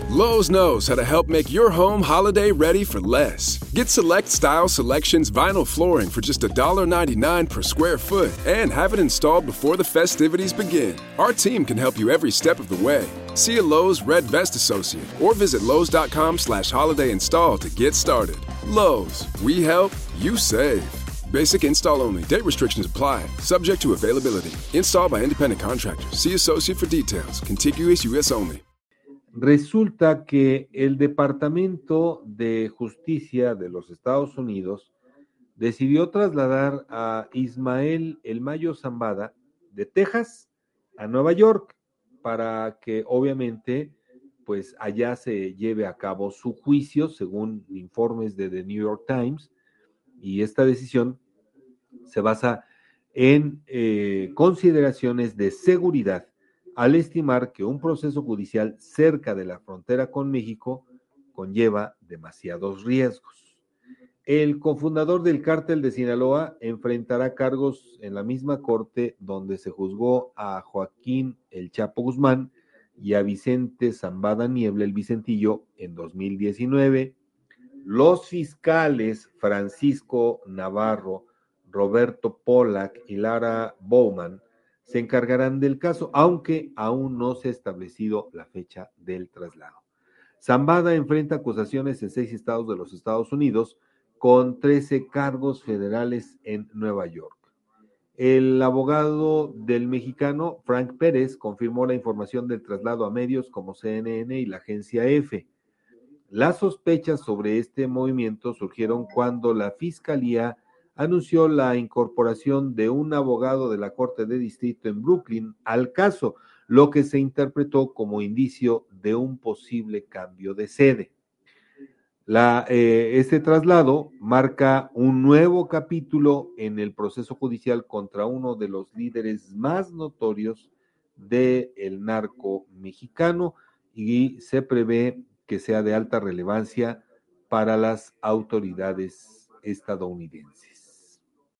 Lowe's knows how to help make your home holiday ready for less. Get Select Style Selections vinyl flooring for just $1.99 per square foot and have it installed before the festivities begin. Our team can help you every step of the way. See a Lowe's Red Vest associate or visit Lowe's.com/holiday install to get started. Lowe's, we help, you save. Basic install only. Date restrictions apply. Subject to availability. Installed by independent contractors. See associate for details. Contiguous US only. Resulta que el Departamento de Justicia de los Estados Unidos decidió trasladar a Ismael El Mayo Zambada de Texas a Nueva York para que obviamente pues allá se lleve a cabo su juicio según informes de The New York Times, y esta decisión se basa en consideraciones de seguridad al estimar que un proceso judicial cerca de la frontera con México conlleva demasiados riesgos. El cofundador del cártel de Sinaloa enfrentará cargos en la misma corte donde se juzgó a Joaquín El Chapo Guzmán y a Vicente Zambada Niebla El Vicentillo en 2019. Los fiscales Francisco Navarro, Roberto Pollack y Lara Bowman se encargarán del caso, aunque aún no se ha establecido la fecha del traslado. Zambada enfrenta acusaciones en 6 estados de los Estados Unidos, con 13 cargos federales en Nueva York. El abogado del mexicano, Frank Pérez, confirmó la información del traslado a medios como CNN y la agencia EFE. Las sospechas sobre este movimiento surgieron cuando la Fiscalía anunció la incorporación de un abogado de la Corte de Distrito en Brooklyn al caso, lo que se interpretó como indicio de un posible cambio de sede. Este traslado marca un nuevo capítulo en el proceso judicial contra uno de los líderes más notorios del narco mexicano y se prevé que sea de alta relevancia para las autoridades estadounidenses.